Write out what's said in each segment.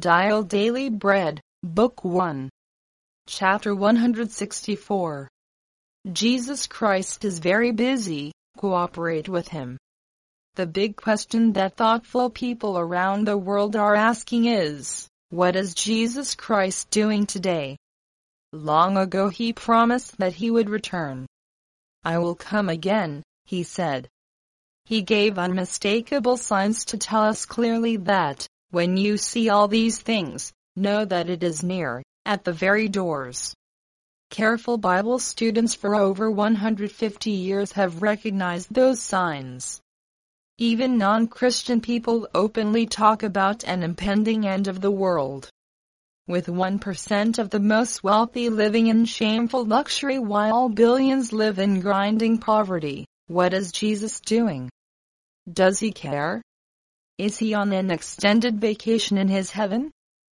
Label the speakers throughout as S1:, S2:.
S1: Dial Daily Bread, Book 1. Chapter 164. Jesus Christ is very busy, cooperate with him. The big question that thoughtful people around the world are asking is, what is Jesus Christ doing today? Long ago he promised that he would return. I will come again, he said. He gave unmistakable signs to tell us clearly that, when you see all these things, know that it is near, at the very doors. Careful Bible students for over 150 years have recognized those signs. Even non-Christian people openly talk about an impending end of the world. With 1% of the most wealthy living in shameful luxury while billions live in grinding poverty, what is Jesus doing? Does he care? Is he on an extended vacation in his heaven?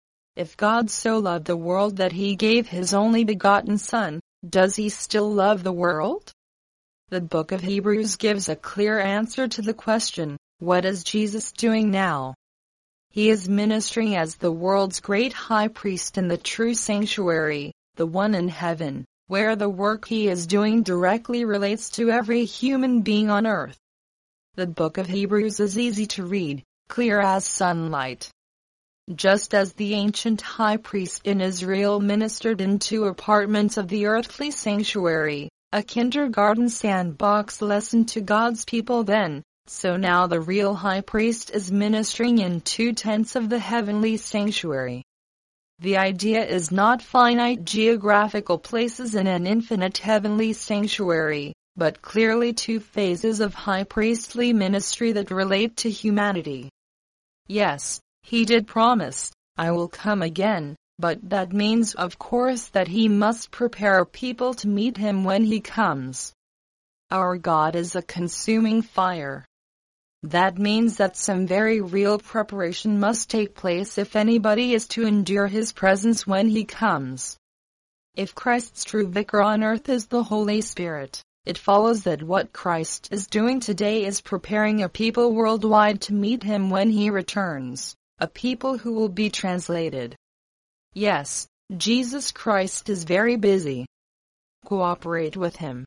S1: If God so loved the world that he gave his only begotten Son, does he still love the world? The book of Hebrews gives a clear answer to the question, what is Jesus doing now? He is ministering as the world's great high priest in the true sanctuary, the one in heaven, where the work he is doing directly relates to every human being on earth. The book of Hebrews is easy to read, clear as sunlight. Just as the ancient high priest in Israel ministered in two apartments of the earthly sanctuary, a kindergarten sandbox lesson to God's people then, so now the real high priest is ministering in 2 tents of the heavenly sanctuary. The idea is not finite geographical places in an infinite heavenly sanctuary, but clearly 2 phases of high priestly ministry that relate to humanity. Yes, he did promise, I will come again, but that means of course that he must prepare people to meet him when he comes. Our God is a consuming fire. That means that some very real preparation must take place if anybody is to endure his presence when he comes. If Christ's true vicar on earth is the Holy Spirit, it follows that what Christ is doing today is preparing a people worldwide to meet him when he returns, a people who will be translated. Yes, Jesus Christ is very busy. Cooperate with him.